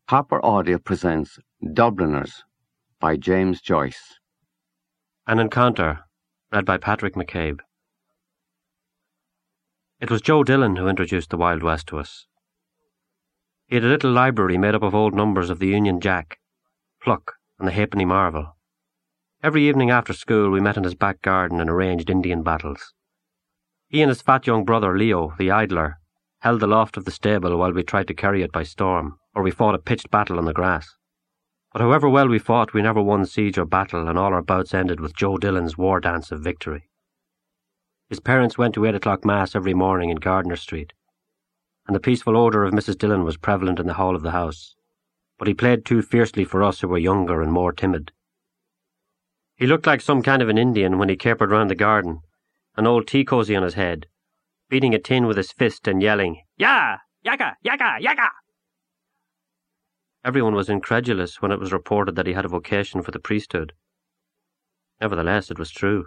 Hopper Audio presents Dubliners by James Joyce. An Encounter, read by Patrick McCabe. It was Joe Dillon who introduced the Wild West to us. He had a little library made up of old numbers of the Union Jack, Pluck, and the Halfpenny Marvel. Every evening after school we met in his back garden and arranged Indian battles. He and his fat young brother Leo, the idler, held the loft of the stable while we tried to carry it by storm, or we fought a pitched battle on the grass. But however well we fought, we never won siege or battle, and all our bouts ended with Joe Dillon's war dance of victory. His parents went to 8 o'clock Mass every morning in Gardiner Street, and the peaceful odour of Mrs. Dillon was prevalent in the hall of the house, but he played too fiercely for us who were younger and more timid. He looked like some kind of an Indian when he capered round the garden, an old tea-cosy on his head, beating a tin with his fist and yelling, "Ya! Yaka! Yaka! Yaka!" Everyone was incredulous when it was reported that he had a vocation for the priesthood. Nevertheless, it was true.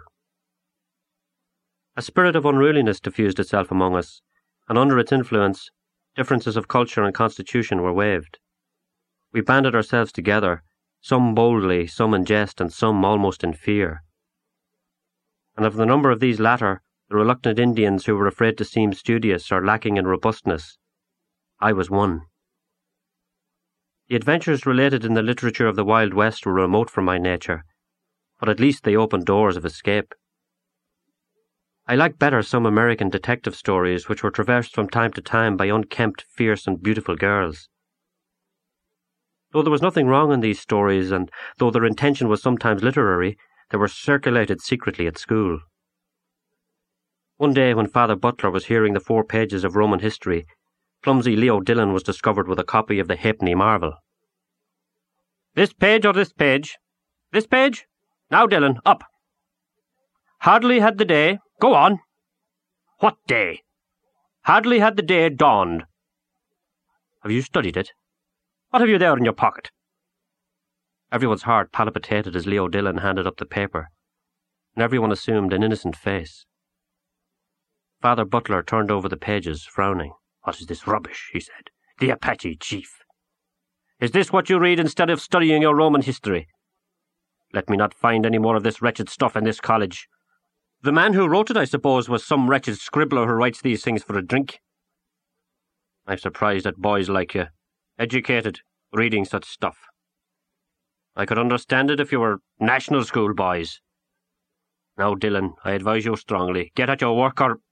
A spirit of unruliness diffused itself among us, and under its influence, differences of culture and constitution were waived. We banded ourselves together, some boldly, some in jest, and some almost in fear. And of the number of these latter, the reluctant Indians who were afraid to seem studious or lacking in robustness, I was one. The adventures related in the literature of the Wild West were remote from my nature, but at least they opened doors of escape. I liked better some American detective stories which were traversed from time to time by unkempt, fierce and beautiful girls. Though there was nothing wrong in these stories, and though their intention was sometimes literary, they were circulated secretly at school. One day when Father Butler was hearing the 4 pages of Roman history, clumsy Leo Dillon was discovered with a copy of the Halfpenny Marvel. "This page or this page? This page? Now, Dillon, up. Hardly had the day... Go on. What day? Hardly had the day dawned. Have you studied it? What have you there in your pocket?" Everyone's heart palpitated as Leo Dillon handed up the paper, and everyone assumed an innocent face. Father Butler turned over the pages, frowning. "What is this rubbish?" he said. "The Apache chief. Is this what you read instead of studying your Roman history? Let me not find any more of this wretched stuff in this college. The man who wrote it, I suppose, was some wretched scribbler who writes these things for a drink. I'm surprised at boys like you, educated, reading such stuff. I could understand it if you were national school boys. Now, Dillon, I advise you strongly, get at your work or—"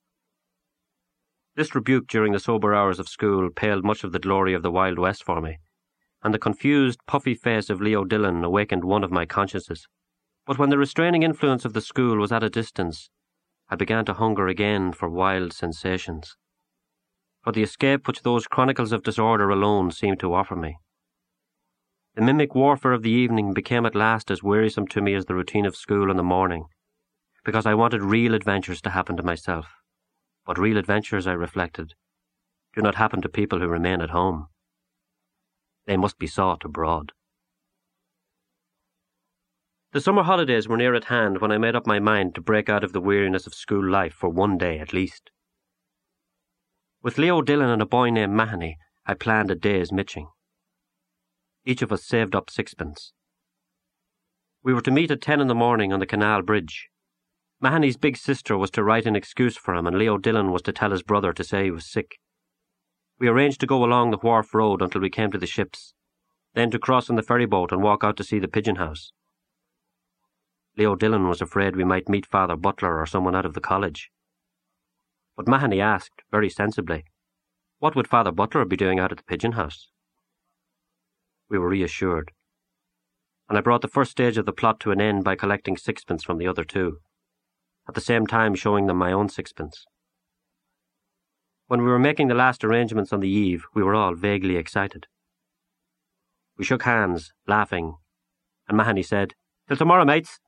This rebuke during the sober hours of school paled much of the glory of the Wild West for me, and the confused, puffy face of Leo Dillon awakened one of my consciences. But when the restraining influence of the school was at a distance, I began to hunger again for wild sensations, for the escape which those chronicles of disorder alone seemed to offer me. The mimic warfare of the evening became at last as wearisome to me as the routine of school in the morning, because I wanted real adventures to happen to myself. But real adventures, I reflected, do not happen to people who remain at home. They must be sought abroad. The summer holidays were near at hand when I made up my mind to break out of the weariness of school life for one day at least. With Leo Dillon and a boy named Mahony, I planned a day's mitching. Each of us saved up 6pence. We were to meet at 10 in the morning on the canal bridge. Mahony's big sister was to write an excuse for him, and Leo Dillon was to tell his brother to say he was sick. We arranged to go along the wharf road until we came to the ships, then to cross on the ferry boat and walk out to see the pigeon house. Leo Dillon was afraid we might meet Father Butler or someone out of the college. But Mahony asked, very sensibly, what would Father Butler be doing out at the pigeon house? We were reassured, and I brought the first stage of the plot to an end by collecting 6pence from the other 2, at the same time showing them my own 6pence. When we were making the last arrangements on the eve, we were all vaguely excited. We shook hands, laughing, and Mahony said, "Till tomorrow, mates."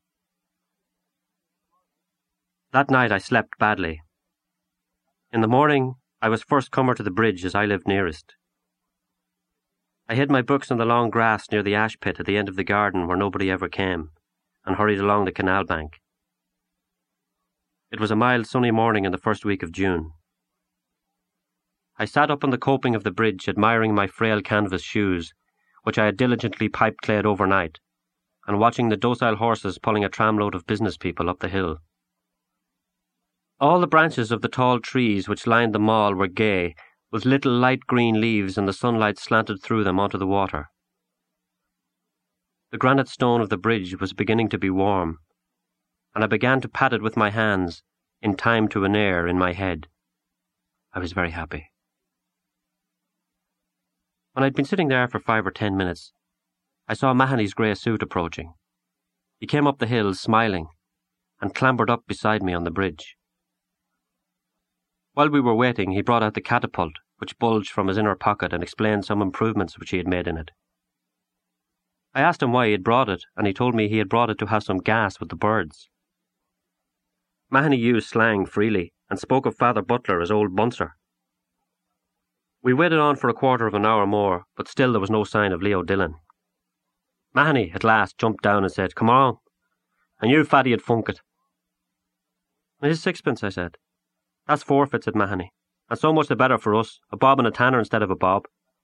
That night I slept badly. In the morning, I was first comer to the bridge as I lived nearest. I hid my books in the long grass near the ash pit at the end of the garden where nobody ever came, and hurried along the canal bank. It was a mild sunny morning in the first week of June. I sat up on the coping of the bridge, admiring my frail canvas shoes, which I had diligently pipe-clayed overnight, and watching the docile horses pulling a tramload of business people up the hill. All the branches of the tall trees which lined the mall were gay, with little light green leaves, and the sunlight slanted through them onto the water. The granite stone of the bridge was beginning to be warm, and I began to pat it with my hands, in time to an air in my head. I was very happy. When I'd been sitting there for 5 or 10 minutes, I saw Mahony's grey suit approaching. He came up the hill smiling, and clambered up beside me on the bridge. While we were waiting, he brought out the catapult, which bulged from his inner pocket, and explained some improvements which he had made in it. I asked him why he had brought it, and he told me he had brought it to have some gas with the birds. Mahony used slang freely, and spoke of Father Butler as Old Buncer. We waited on for a quarter of an hour more, but still there was no sign of Leo Dillon. Mahony at last jumped down and said, "Come on. I knew Fatty'd funk it." "Here's 6pence," I said. "That's forfeit," said Mahony, "and so much the better for us, a bob and a tanner instead of a bob."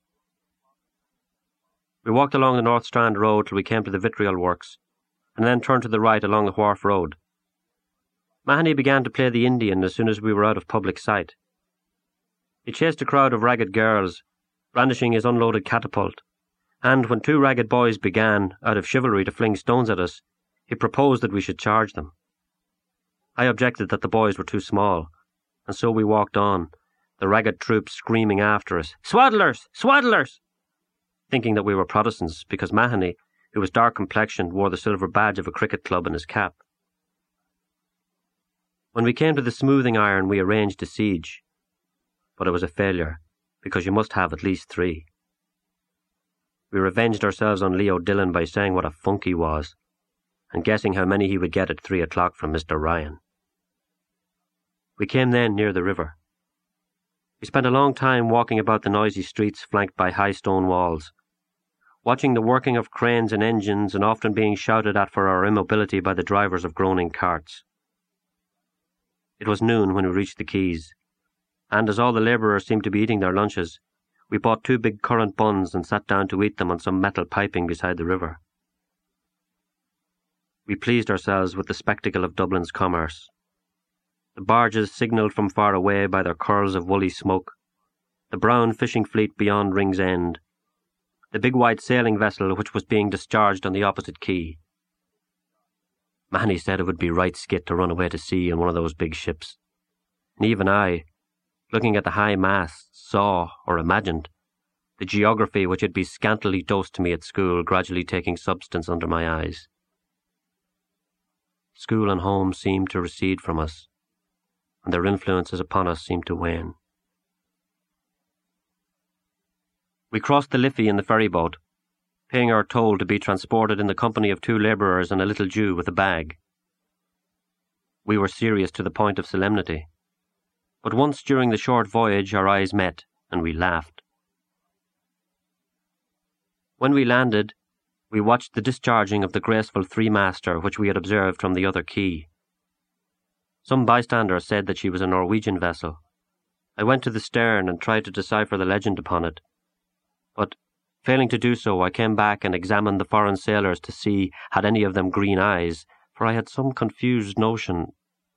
We walked along the North Strand Road till we came to the Vitriol Works, and then turned to the right along the Wharf Road. Mahony began to play the Indian as soon as we were out of public sight. He chased a crowd of ragged girls, brandishing his unloaded catapult, and when 2 ragged boys began, out of chivalry, to fling stones at us, he proposed that we should charge them. I objected that the boys were too small, and so we walked on, the ragged troop screaming after us, "Swaddlers! Swaddlers!" thinking that we were Protestants, because Mahony, who was dark-complexioned, wore the silver badge of a cricket club in his cap. When we came to the smoothing iron, we arranged a siege, but it was a failure, because you must have at least 3. We revenged ourselves on Leo Dillon by saying what a funk he was, and guessing how many he would get at 3 o'clock from Mr. Ryan. We came then near the river. We spent a long time walking about the noisy streets flanked by high stone walls, watching the working of cranes and engines, and often being shouted at for our immobility by the drivers of groaning carts. It was noon when we reached the quays, and as all the labourers seemed to be eating their lunches, we bought 2 big currant buns and sat down to eat them on some metal piping beside the river. We pleased ourselves with the spectacle of Dublin's commerce. The barges signalled from far away by their curls of woolly smoke, the brown fishing fleet beyond Ringsend, the big white sailing vessel which was being discharged on the opposite quay. Mahony said it would be right skit to run away to sea in one of those big ships, and even I, looking at the high masts, saw, or imagined, the geography which had been scantily dosed to me at school gradually taking substance under my eyes. School and home seemed to recede from us, and their influences upon us seemed to wane. We crossed the Liffey in the ferryboat, paying our toll to be transported in the company of 2 labourers and a little Jew with a bag. We were serious to the point of solemnity, but once during the short voyage our eyes met, and we laughed. When we landed, we watched the discharging of the graceful 3-master which we had observed from the other quay. Some bystander said that she was a Norwegian vessel. I went to the stern and tried to decipher the legend upon it, but, failing to do so, I came back and examined the foreign sailors to see had any of them green eyes, for I had some confused notion.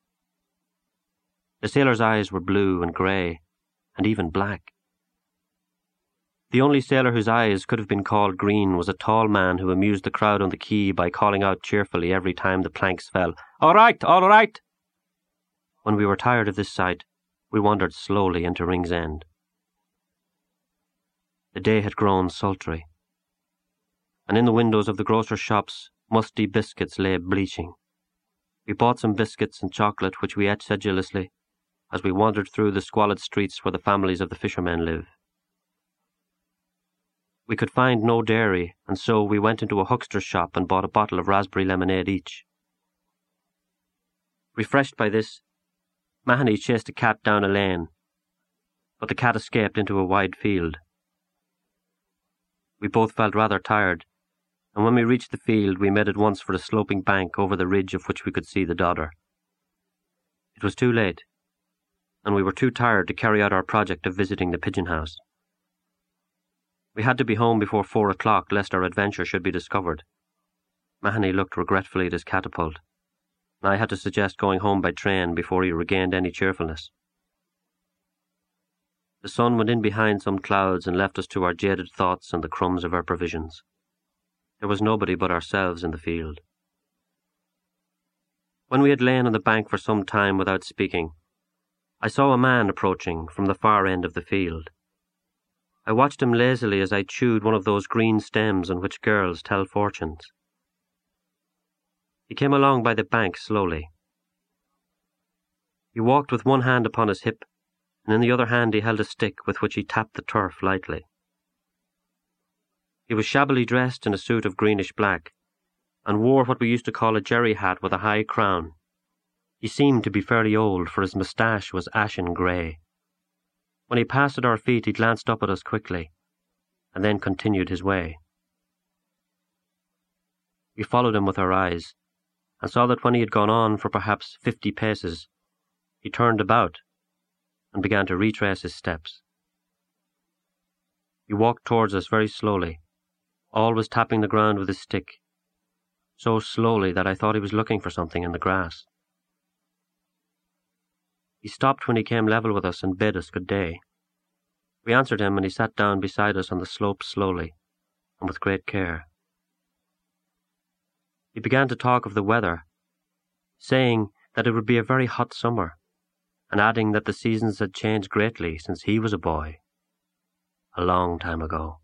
The sailors' eyes were blue and grey, and even black. The only sailor whose eyes could have been called green was a tall man who amused the crowd on the quay by calling out cheerfully every time the planks fell, "All right, all right!" When we were tired of this sight, we wandered slowly into Ringsend. The day had grown sultry, and in the windows of the grocers' shops musty biscuits lay bleaching. We bought some biscuits and chocolate, which we ate sedulously, as we wandered through the squalid streets where the families of the fishermen live. We could find no dairy, and so we went into a huckster's shop and bought a bottle of raspberry lemonade each. Refreshed by this, Mahony chased a cat down a lane, but the cat escaped into a wide field. We both felt rather tired, and when we reached the field we made at once for a sloping bank over the ridge of which we could see the Dodder. It was too late, and we were too tired to carry out our project of visiting the pigeon house. We had to be home before 4 o'clock lest our adventure should be discovered. Mahony looked regretfully at his catapult, and I had to suggest going home by train before he regained any cheerfulness. The sun went in behind some clouds and left us to our jaded thoughts and the crumbs of our provisions. There was nobody but ourselves in the field. When we had lain on the bank for some time without speaking, I saw a man approaching from the far end of the field. I watched him lazily as I chewed one of those green stems on which girls tell fortunes. He came along by the bank slowly. He walked with one hand upon his hip, and in the other hand he held a stick with which he tapped the turf lightly. He was shabbily dressed in a suit of greenish black, and wore what we used to call a jerry hat with a high crown. He seemed to be fairly old, for his moustache was ashen grey. When he passed at our feet, he glanced up at us quickly, and then continued his way. We followed him with our eyes, and saw that when he had gone on for perhaps 50 paces, he turned about and began to retrace his steps. He walked towards us very slowly, always tapping the ground with his stick, so slowly that I thought he was looking for something in the grass. He stopped when he came level with us and bid us good day. We answered him, and he sat down beside us on the slope slowly and with great care. He began to talk of the weather, saying that it would be a very hot summer, and adding that the seasons had changed greatly since he was a boy, a long time ago.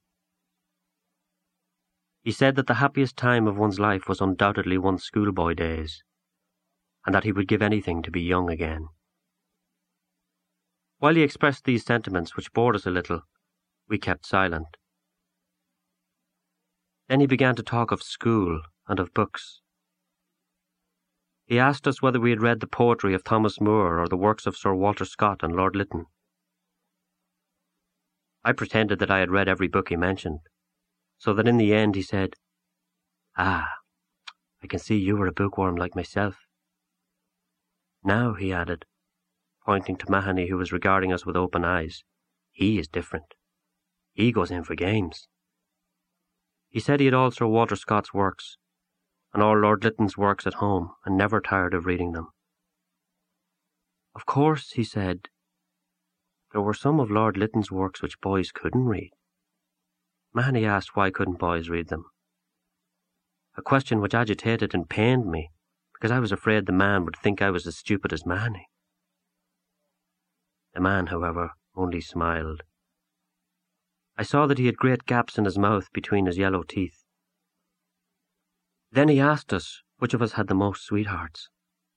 He said that the happiest time of one's life was undoubtedly one's schoolboy days, and that he would give anything to be young again. While he expressed these sentiments, which bored us a little, we kept silent. Then he began to talk of school and of books. He asked us whether we had read the poetry of Thomas Moore or the works of Sir Walter Scott and Lord Lytton. I pretended that I had read every book he mentioned, so that in the end he said, "Ah, I can see you were a bookworm like myself. Now," he added, pointing to Mahony, who was regarding us with open eyes, "he is different. He goes in for games." He said he had all Sir Walter Scott's works, and all Lord Lytton's works at home, and never tired of reading them. Of course, he said, there were some of Lord Lytton's works which boys couldn't read. Mahony asked why couldn't boys read them, a question which agitated and pained me, because I was afraid the man would think I was as stupid as Mahony. The man, however, only smiled. I saw that he had great gaps in his mouth between his yellow teeth. Then he asked us which of us had the most sweethearts.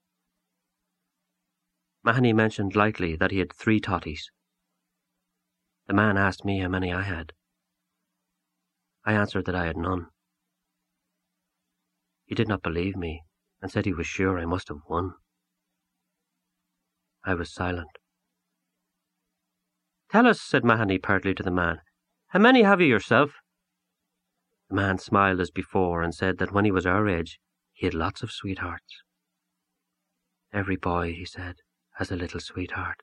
Mahony mentioned lightly that he had 3 totties. The man asked me how many I had. I answered that I had none. He did not believe me, and said he was sure I must have one. I was silent. "Tell us," said Mahony pertly to the man, "how many have you yourself?" The man smiled as before, and said that when he was our age, he had lots of sweethearts. "Every boy," he said, "has a little sweetheart."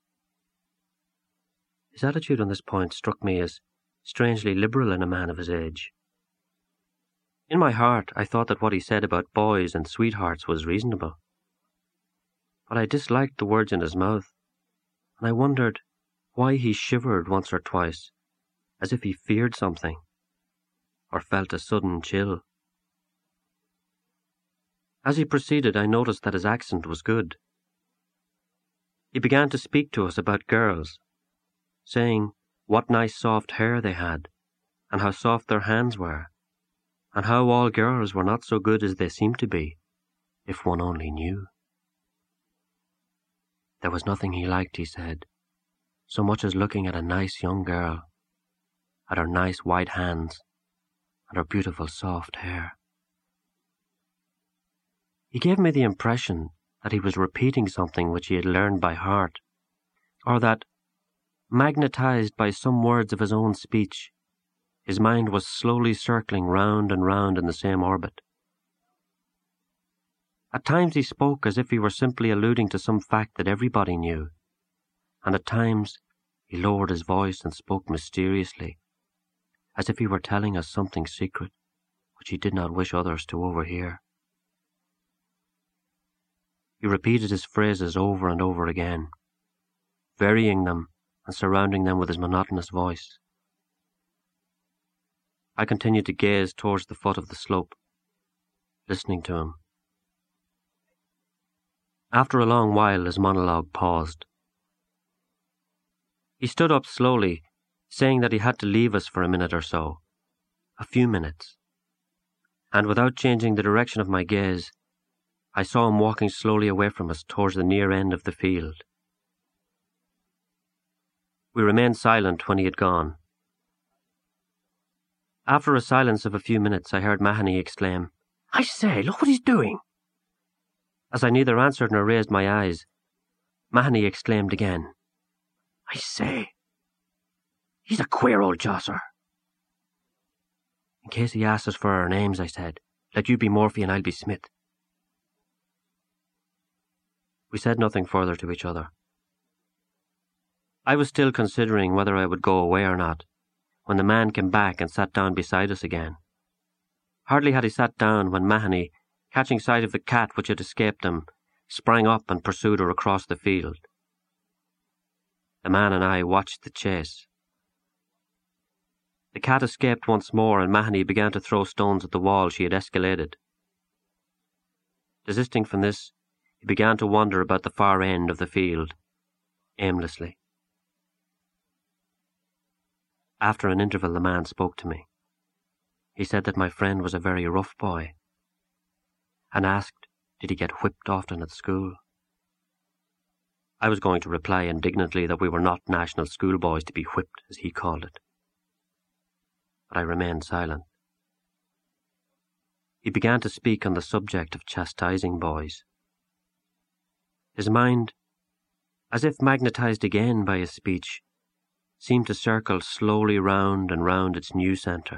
His attitude on this point struck me as strangely liberal in a man of his age. In my heart, I thought that what he said about boys and sweethearts was reasonable. But I disliked the words in his mouth, and I wondered why he shivered once or twice, as if he feared something, or felt a sudden chill. As he proceeded, I noticed that his accent was good. He began to speak to us about girls, saying what nice soft hair they had, and how soft their hands were, and how all girls were not so good as they seemed to be, if one only knew. There was nothing he liked, he said, so much as looking at a nice young girl, at her nice white hands, and her beautiful soft hair. He gave me the impression that he was repeating something which he had learned by heart, or that, magnetized by some words of his own speech, his mind was slowly circling round and round in the same orbit. At times he spoke as if he were simply alluding to some fact that everybody knew, and at times he lowered his voice and spoke mysteriously, as if he were telling us something secret which he did not wish others to overhear. He repeated his phrases over and over again, varying them and surrounding them with his monotonous voice. I continued to gaze towards the foot of the slope, listening to him. After a long while, his monologue paused. He stood up slowly, saying that he had to leave us for a minute or so, a few minutes, and without changing the direction of my gaze, I saw him walking slowly away from us towards the near end of the field. We remained silent when he had gone. After a silence of a few minutes, I heard Mahony exclaim, "I say, look what he's doing!" As I neither answered nor raised my eyes, Mahony exclaimed again, "I say, he's a queer old josser." "In case he asks us for our names," I said, "let you be Murphy and I'll be Smith." We said nothing further to each other. I was still considering whether I would go away or not, when the man came back and sat down beside us again. Hardly had he sat down when Mahony, catching sight of the cat which had escaped him, sprang up and pursued her across the field. The man and I watched the chase. The cat escaped once more, and Mahony began to throw stones at the wall she had escaladed. Desisting from this, he began to wander about the far end of the field, aimlessly. After an interval, the man spoke to me. He said that my friend was a very rough boy, and asked, did he get whipped often at school? I was going to reply indignantly that we were not national schoolboys to be whipped, as he called it. But I remained silent. He began to speak on the subject of chastising boys. His mind, as if magnetized again by his speech, seemed to circle slowly round and round its new centre.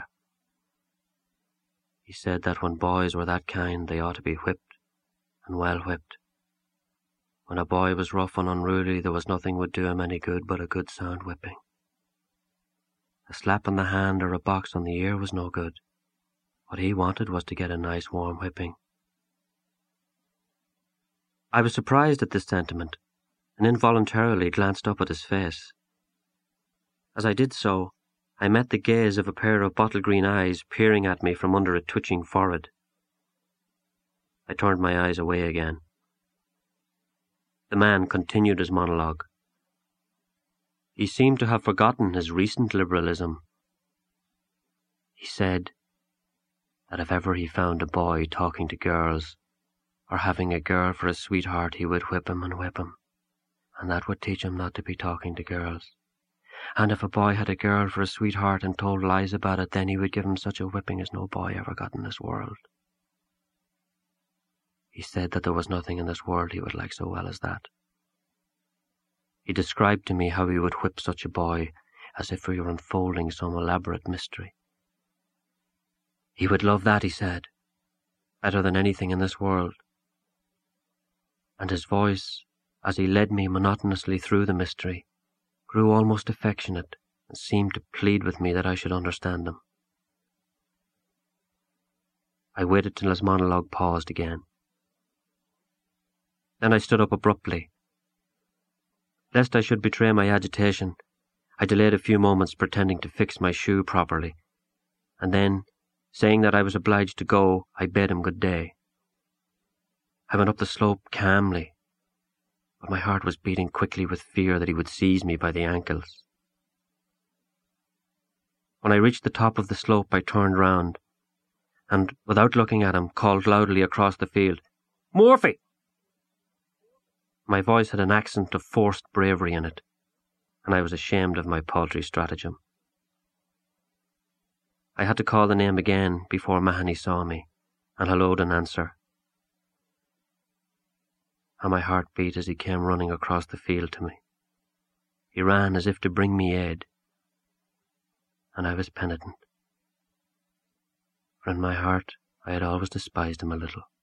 He said that when boys were that kind, they ought to be whipped, and well whipped. When a boy was rough and unruly, there was nothing would do him any good but a good sound whipping. A slap on the hand or a box on the ear was no good. What he wanted was to get a nice warm whipping. I was surprised at this sentiment, and involuntarily glanced up at his face. As I did so, I met the gaze of a pair of bottle-green eyes peering at me from under a twitching forehead. I turned my eyes away again. The man continued his monologue. He seemed to have forgotten his recent liberalism. He said that if ever he found a boy talking to girls, or having a girl for a sweetheart, he would whip him, and that would teach him not to be talking to girls. And if a boy had a girl for a sweetheart and told lies about it, then he would give him such a whipping as no boy ever got in this world. He said that there was nothing in this world he would like so well as that. He described to me how he would whip such a boy as if he were unfolding some elaborate mystery. He would love that, he said, better than anything in this world. And his voice, as he led me monotonously through the mystery, grew almost affectionate and seemed to plead with me that I should understand him. I waited till his monologue paused again. Then I stood up abruptly. Lest I should betray my agitation, I delayed a few moments pretending to fix my shoe properly, and then, saying that I was obliged to go, I bade him good day. I went up the slope calmly, but my heart was beating quickly with fear that he would seize me by the ankles. When I reached the top of the slope, I turned round, and, without looking at him, called loudly across the field, "Murphy!" My voice had an accent of forced bravery in it, and I was ashamed of my paltry stratagem. I had to call the name again before Mahony saw me, and hallooed in answer. How my heart beat as he came running across the field to me. He ran as if to bring me aid, and I was penitent, for in my heart I had always despised him a little.